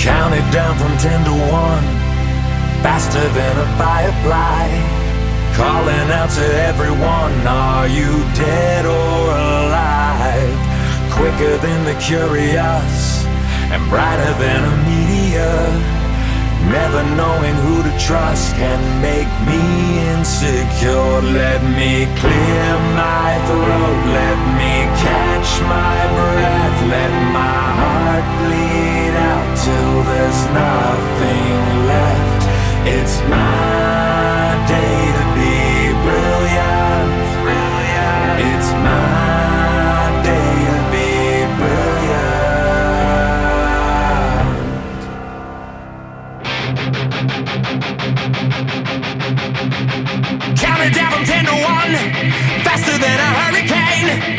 Counted down from 10 to 1, faster than a firefly. Calling out to everyone, are you dead or alive? Quicker than the curious and brighter than a meteor. Never knowing who to trust can make me insecure. Let me clear my throat, let me catch my breath. Let my heart bleed out till there's nothing left. It's my